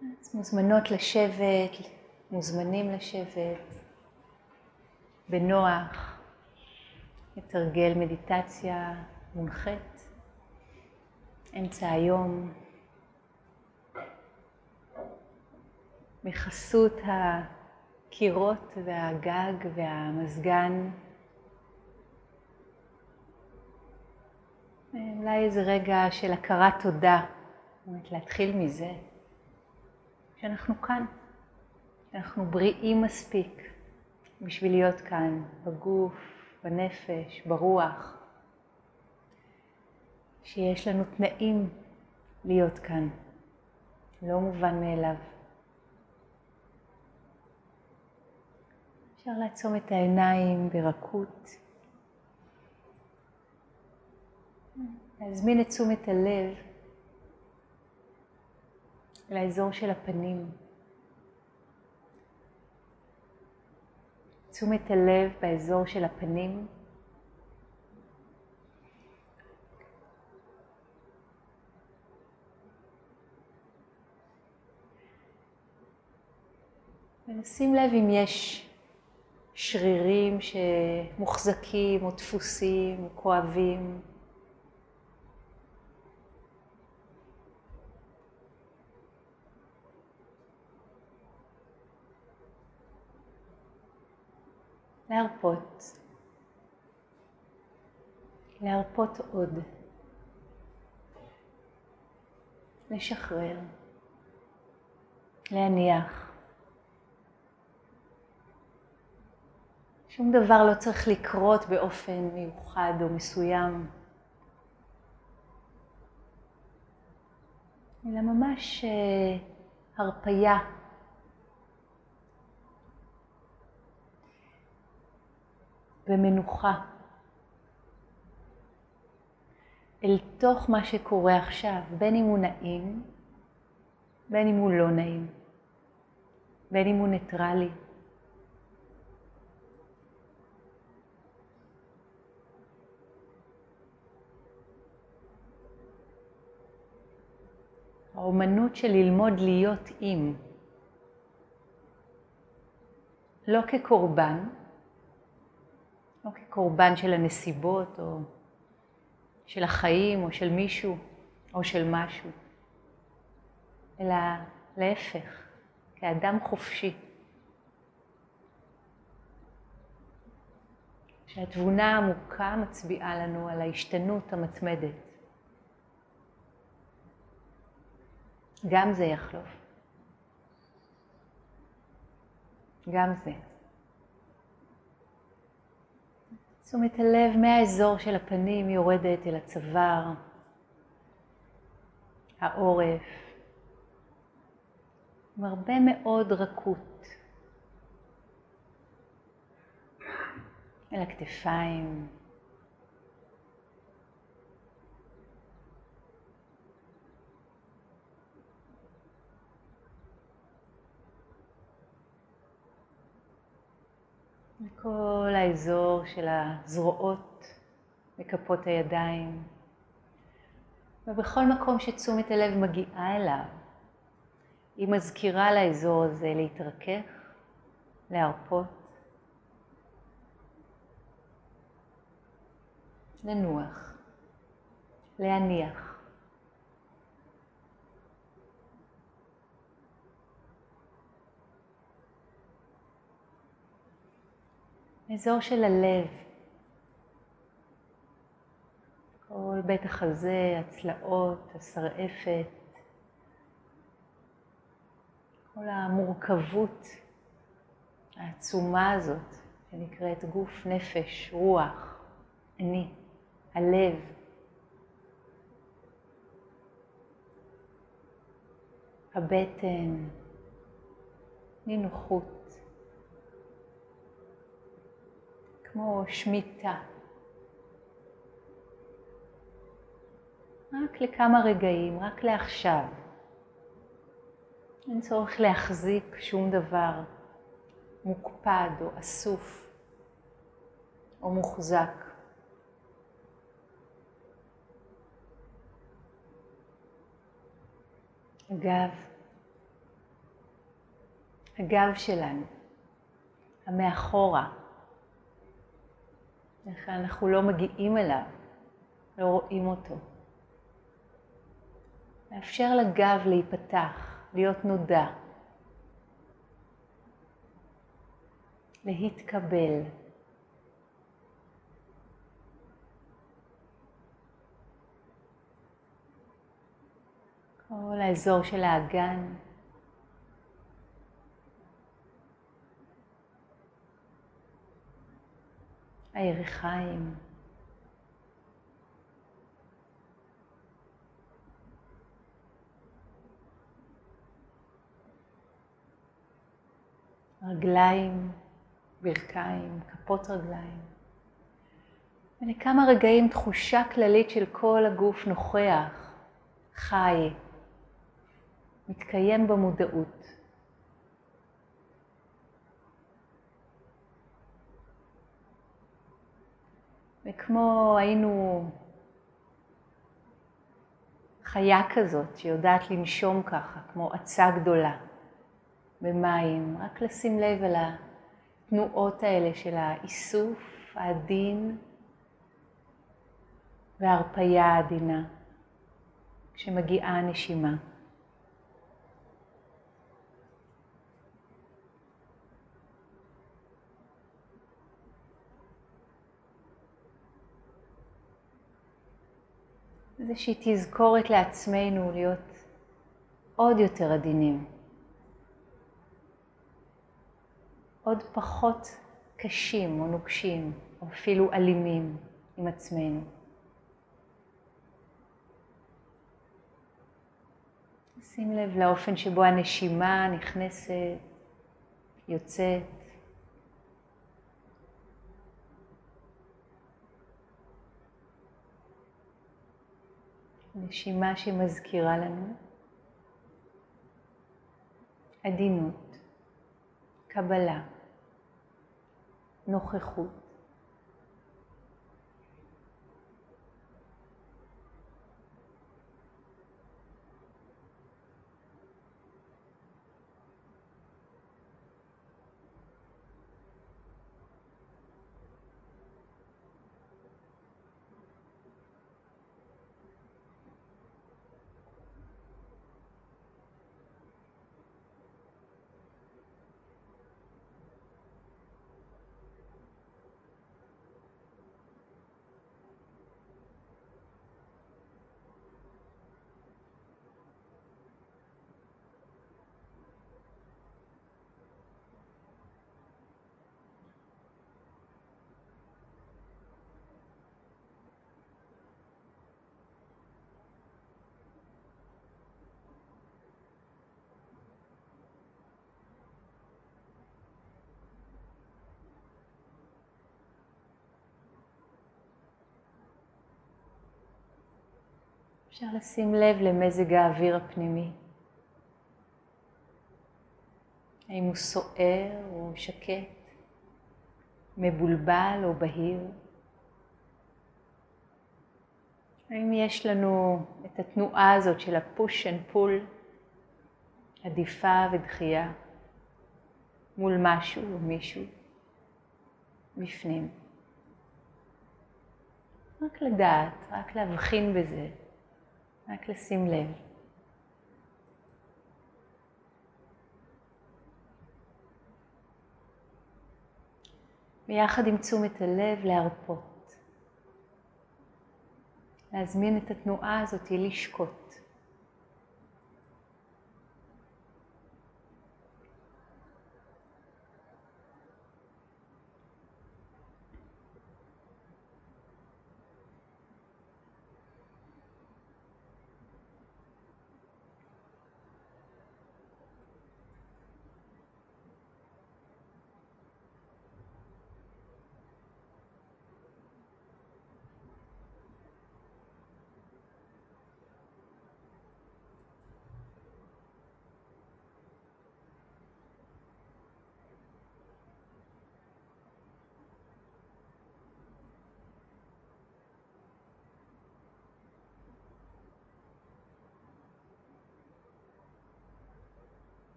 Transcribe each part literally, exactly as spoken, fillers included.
אז מוזמנות לשבת, מוזמנים לשבת בנוח, לתרגל מדיטציה מונחית, אמצע היום, בחסות הקירות והגג והמזגן. אולי איזה רגע של הכרת תודה, באמת להתחיל מזה, שאנחנו כאן, שאנחנו בריאים מספיק בשביל להיות כאן, בגוף, בנפש, ברוח, שיש לנו תנאים להיות כאן, לא מובן מאליו. אפשר לעצום את העיניים ברכות, להזמין את תשומת הלב לאזור של הפנים. תשומת הלב באזור של הפנים ונשים לב אם יש שרירים שמוחזקים או דפוסים או כואבים. להרפות, להרפות עוד, לשחרר, להניח. שום דבר לא צריך לקרות באופן מיוחד או מסוים, אלא ממש הרפייה. ומנוחה אל תוך מה שקורה עכשיו, בין אם הוא נעים, בין אם הוא לא נעים, בין אם הוא ניטרלי. האומנות של ללמוד להיות עם, לא כקורבן, לא כקורבן של הנסיבות או של החיים או של מישהו או של משהו, אלא להפך, כאדם חופשי. שהתבונה העמוקה מצביעה לנו על ההשתנות המתמדת. גם זה יחלוף. גם זה. תשומת הלב מהאזור של הפנים יורדת אל הצוואר, העורף, עם הרבה מאוד רכות, אל הכתפיים, כל האזור של הזרועות וכפות הידיים. ובכל מקום שתשומת הלב מגיעה אליו, היא מזכירה לאזור הזה להתרכך, להרפות, לנוח, להניח. אזור של הלב, כל בית החזה, הצלעות, השרעפת, כל המורכבות העצומה הזאת שנקראת גוף, נפש, רוח, אני, הלב. הבטן, נינוחות. כמו שמיטה. רק לכמה רגעים, רק לעכשיו. אין צורך להחזיק שום דבר מוקפד או אסוף או מוחזק. גב, הגב שלנו, המאחורה. איך אנחנו לא מגיעים אליו, לא רואים אותו. לאפשר לגב להיפתח, להיות נודע, להתקבל. כל האזור של האגן. הירכיים. רגליים, ברכיים, כפות רגליים. ולכמה רגעים תחושה כללית של כל הגוף נוכח, חי, מתקיים במודעות. וכמו היינו חיה כזאת שיודעת לנשום ככה, כמו עצה גדולה במים, רק לשים לב על התנועות האלה של האיסוף העדין וההרפיה העדינה כשמגיעה הנשימה. איזושהי תזכורת לעצמנו להיות עוד יותר עדינים. עוד פחות קשים או נוקשים, או אפילו אלימים עם עצמנו. שים לב לאופן שבו הנשימה נכנסת, יוצאת. נשימה שמזכירה לנו עדינות, קבלה, נוכחות. אפשר לשים לב למזג האוויר הפנימי. האם הוא סוער או שקט, מבולבל או בהיר. האם יש לנו את התנועה הזאת של הפוש אנד פול, עדיפה ודחייה, מול משהו או מישהו, בפנים. רק לדעת, רק להבחין בזה. רק לשים לב. ויחד עם תשומת הלב להרפות. להזמין את התנועה הזאת לשקוט.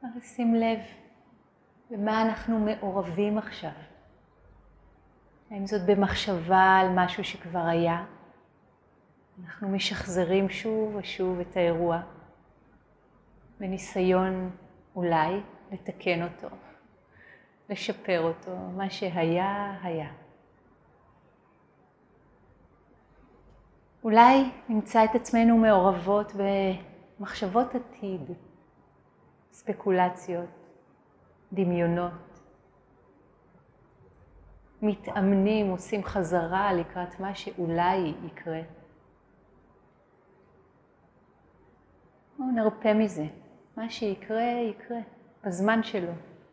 שים לב במה אנחנו מעורבים עכשיו. האם זאת במחשבה על משהו שכבר היה? אנחנו משחזרים שוב ושוב את האירוע, בניסיון אולי לתקן אותו, לשפר אותו, מה שהיה, היה. אולי נמצא את עצמנו מעורבות במחשבות עתיד, ספקולציות, דמיונות. מתאמנים, עושים חזרה לקראת מה שאולי יקרה. בואו נרפה מזה. מה שיקרה, יקרה. בזמן שלו.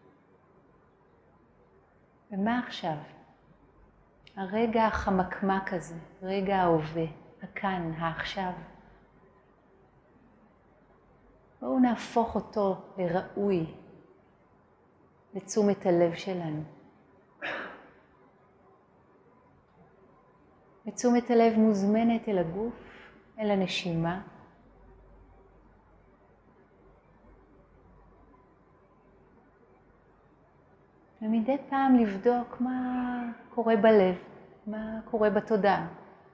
ומה עכשיו? הרגע החמקמק הזה, רגע ההווה, הכאן, העכשיו. בואו נהפוך אותו לראוי, לתשומת הלב שלנו. ותשומת הלב מוזמנת אל הגוף, אל הנשימה. ומדי פעם לבדוק מה קורה בלב, מה קורה בתודעה.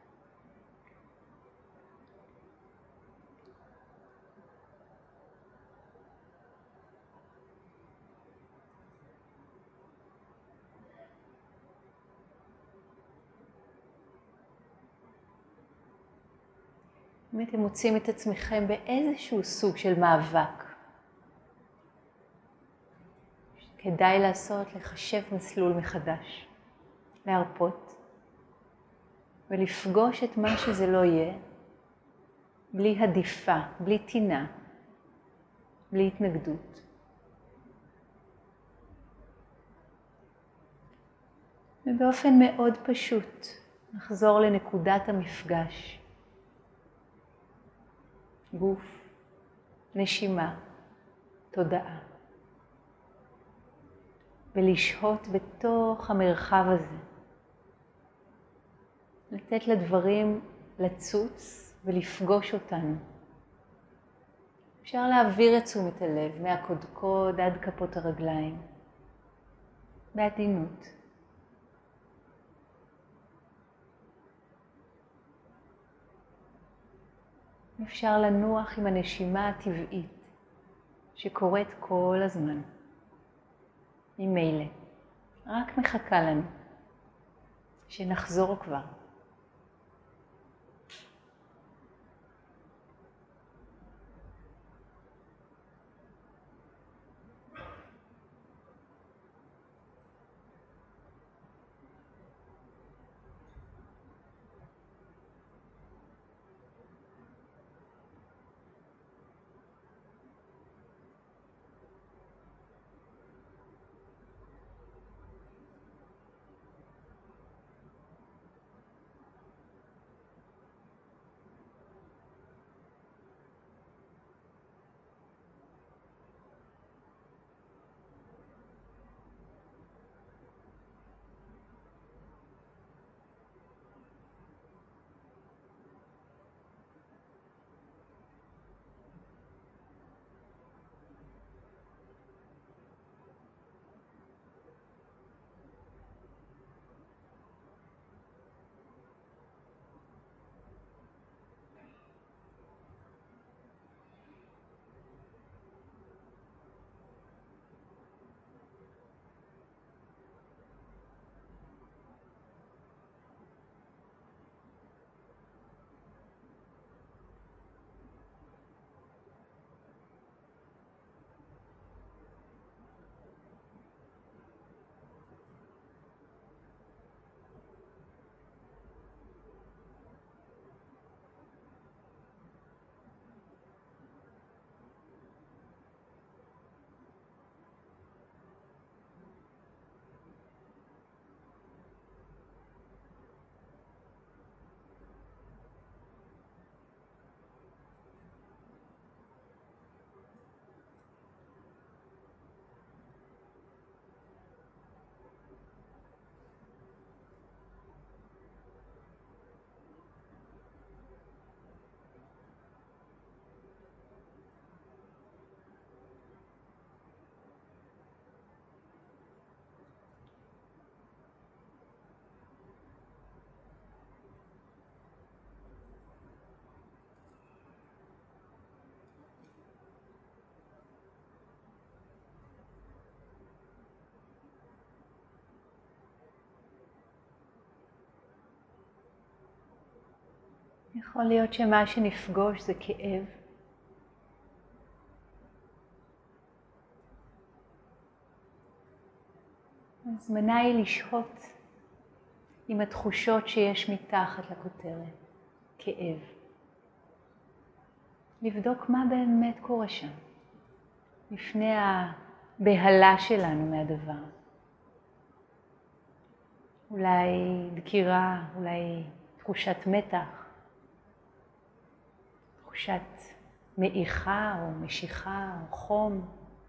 אם אתם מוצאים את עצמכם באיזשהו סוג של מאבק, כדאי לעשות, לחשב מסלול מחדש, להרפות ולפגוש את מה שזה לא יהיה, בלי עדיפה, בלי טינה, בלי התנגדות. ובאופן מאוד פשוט נחזור לנקודת המפגש. גוף, נשימה, תודעה. ולשהות בתוך המרחב הזה. לתת לדברים לצוץ ולפגוש אותנו. אפשר להעביר את תשומת הלב מהקודקוד עד כפות הרגליים. בעדינות. אפשר לנוח עם הנשימה הטבעית שקורית כל הזמן. ממילא, רק מחכה לנו שנחזור כבר. יכול להיות שמה שנפגוש זה כאב. הזמנה היא לשהות עם התחושות שיש מתחת לכותרת, כאב. לבדוק מה באמת קורה שם, לפני הבהלה שלנו מהדבר. אולי דקירה, אולי תחושת מתח, תחושת מעיכה או משיכה או חום.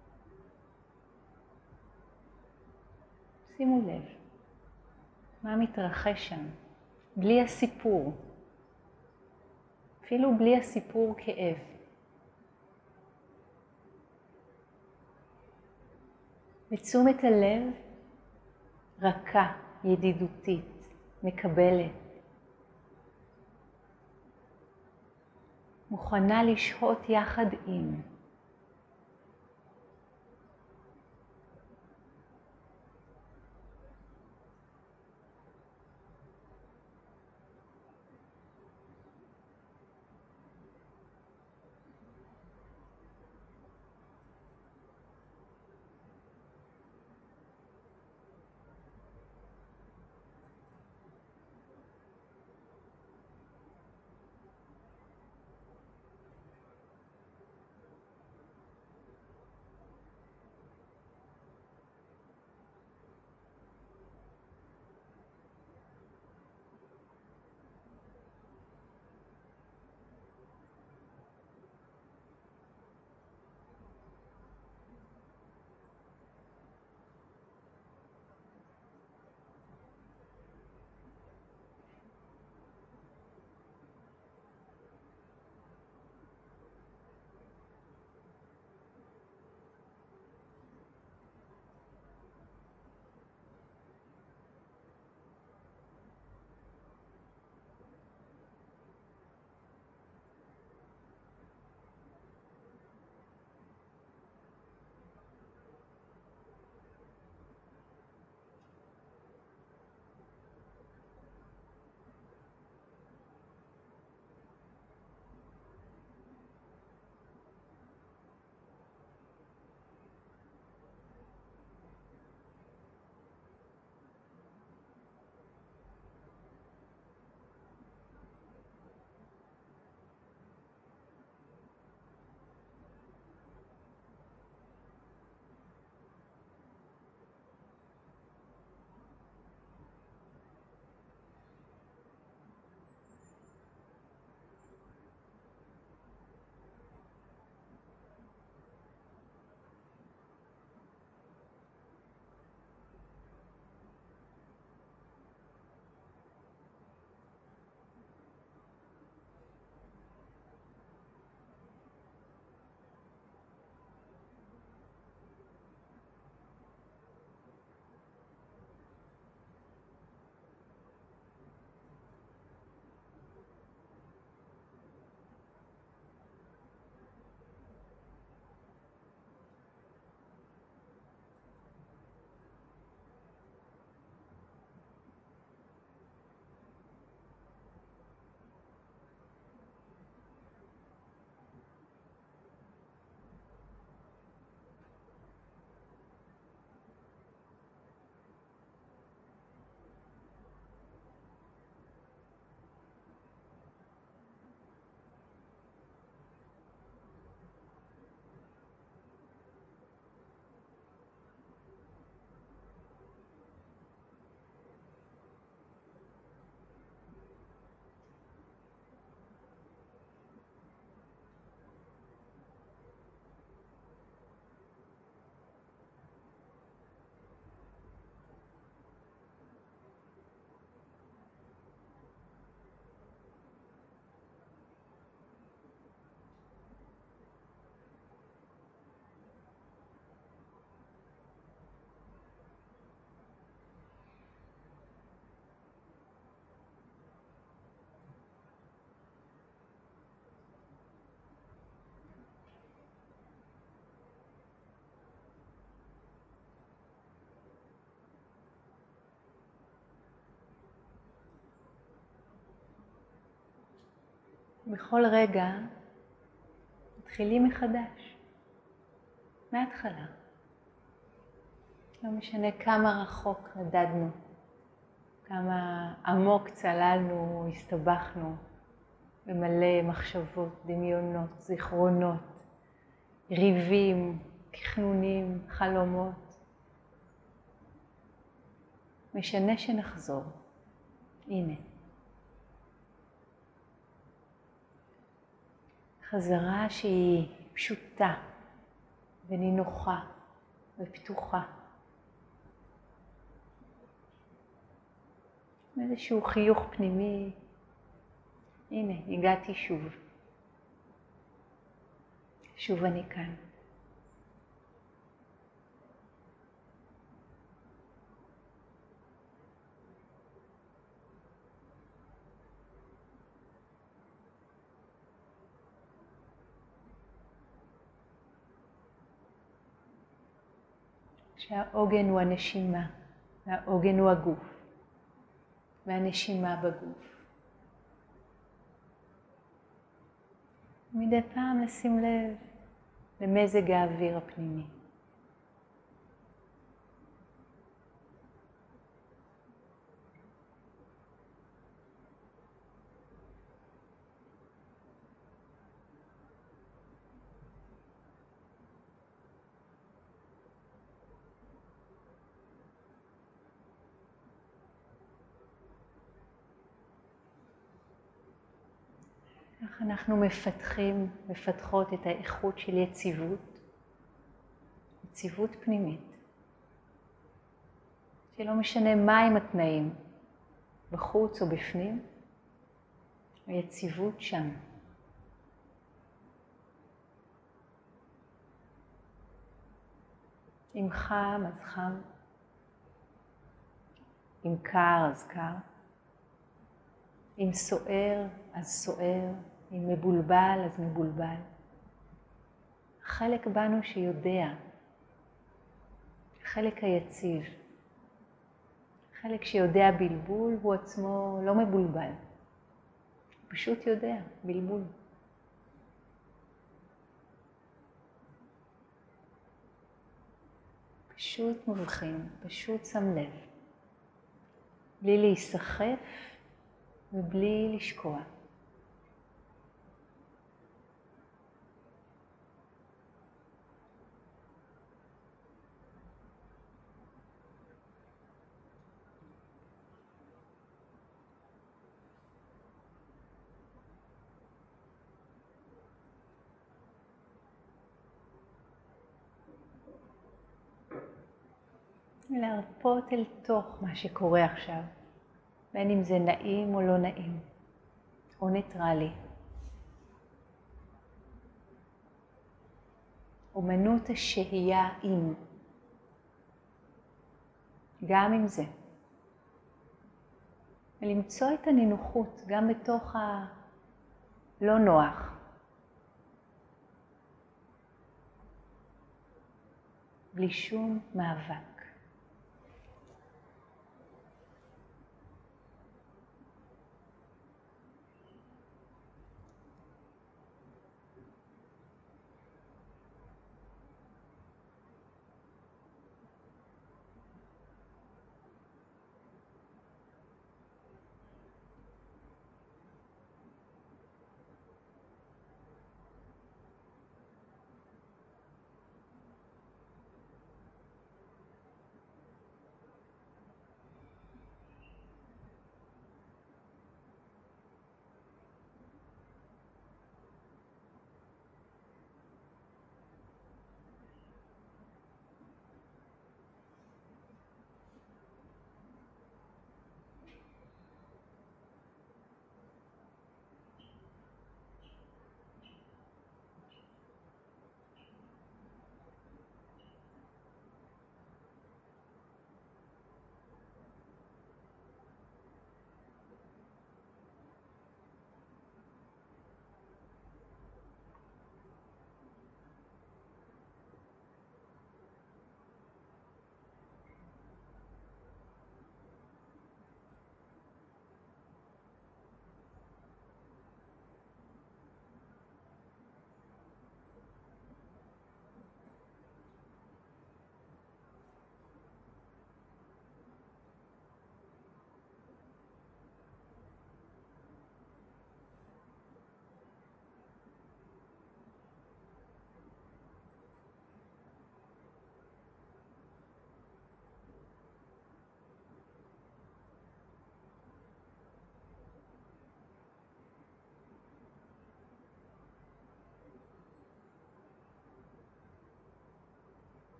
שימו לב, מה מתרחש שם, בלי הסיפור, אפילו בלי הסיפור כאב. ותשומת הלב רכה, ידידותית, מקבלת. מוכנה לשהות יחד עם. בכל רגע מתחילים מחדש, מההתחלה. לא משנה כמה רחוק נדדנו, כמה עמוק צללנו, הסתבכנו, במלא מחשבות, דמיונות, זיכרונות, ריבים, כחנונים, חלומות. משנה שנחזור. הנה. חזרה שהיא פשוטה ונינוחה ופתוחה. איזשהו חיוך פנימי. הנה, הגעתי שוב. שוב אני כאן. שהעוגן הוא הנשימה, והעוגן הוא הגוף, והנשימה בגוף. מדי פעם לשים לב למזג האוויר הפנימי. איך אנחנו מפתחים, מפתחות את האיכות של יציבות, יציבות פנימית, שלא משנה מהם התנאים, בחוץ או בפנים, היציבות שם. אם חם אז חם, אם קר אז קר, אם סוער אז סוער, אם מבולבל אז מבולבל. חלק בנו שיודע, חלק היציב, חלק שיודע בלבול הוא עצמו לא מבולבל, פשוט יודע בלבול. פשוט מבחין, פשוט שם לב, בלי להיסחף ובלי לשקוע. להרפות אל תוך מה שקורה עכשיו, בין אם זה נעים או לא נעים, או ניטרלי. אומנות השהייה עם, גם עם זה. ולמצוא את הנינוחות גם בתוך הלא נוח. בלי שום מאבק.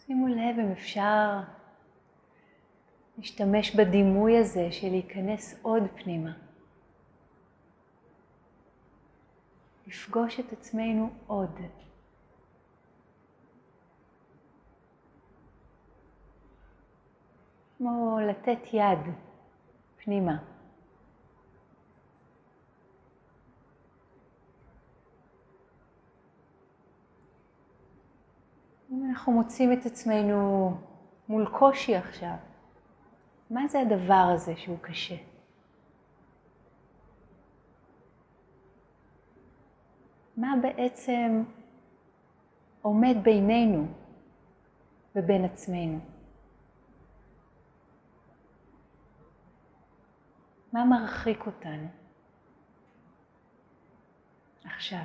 שימו לב אם אפשר להשתמש בדימוי הזה של להיכנס עוד פנימה. לפגוש את עצמנו עוד. כמו לתת יד פנימה. אם אנחנו מוצאים את עצמנו מול קושי עכשיו, מה זה הדבר הזה שהוא קשה? מה בעצם עומד בינינו ובין עצמנו? מה מרחיק אותנו עכשיו?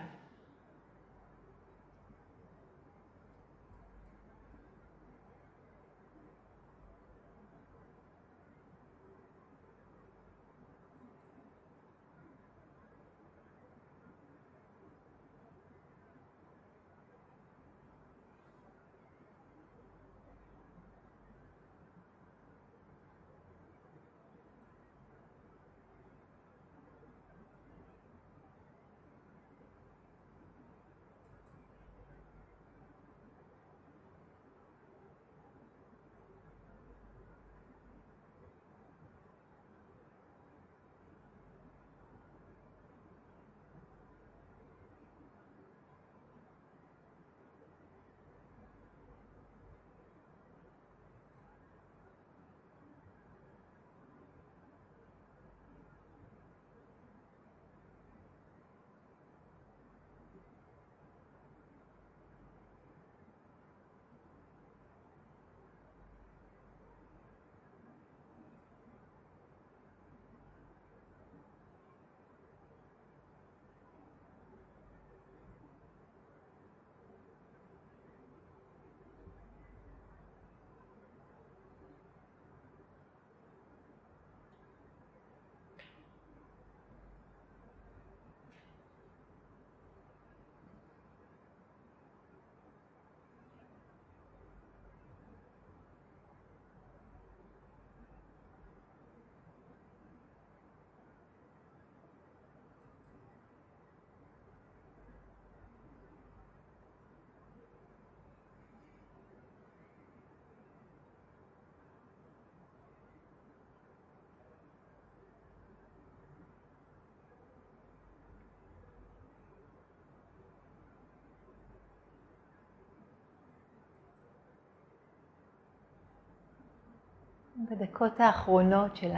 בדקות האחרונות של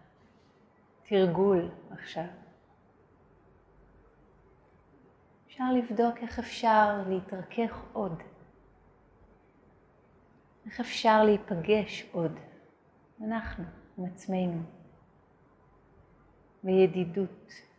התרגול עכשיו, אפשר לבדוק איך אפשר להתרכך עוד, איך אפשר להיפגש עוד, אנחנו עם עצמנו, בידידות.